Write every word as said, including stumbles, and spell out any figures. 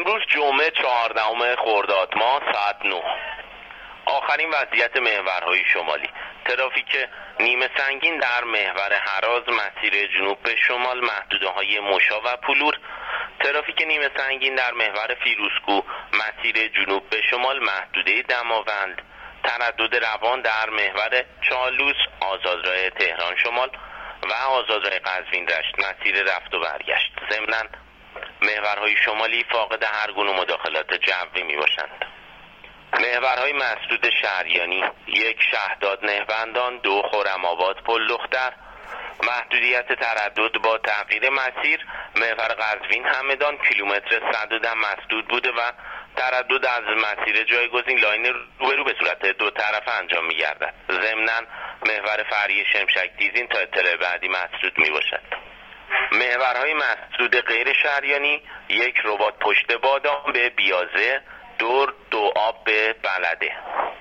امروز جمعه چهاردهم خرداد ماه ساعت نه. آخرین وضعیت محورهای شمالی. ترافیک نیمه سنگین در محور هراز مسیر جنوب به شمال محدوده‌های مشا و پلور. ترافیک نیمه سنگین در محور فیروزکوه مسیر جنوب به شمال محدوده دماوند. تردد روان در محور چالوس آزادراه تهران شمال و آزادراه قزوین رشت مسیر رفت و برگشت. ضمناً محورهای شمالی فاقد هر گونه مداخلات جوی می باشند. محورهای مسدود شهریانی: یک شهداد نهبندان، دو خرم‌آباد پل دختر. محدودیت تردد با تغییر مسیر محور قزوین همدان کیلومتر صد و ده مسدود بوده و تردد از مسیر جایگزین لاین روبرو به صورت دو طرفه انجام می گردد. ضمناً محور فرعی شمشک دیزین تا اطلاع بعدی مسدود می باشد. محورهای مسدود غیر شهریانی: یک رباط پشت بادام به بیازه، دور دو آب به بلده.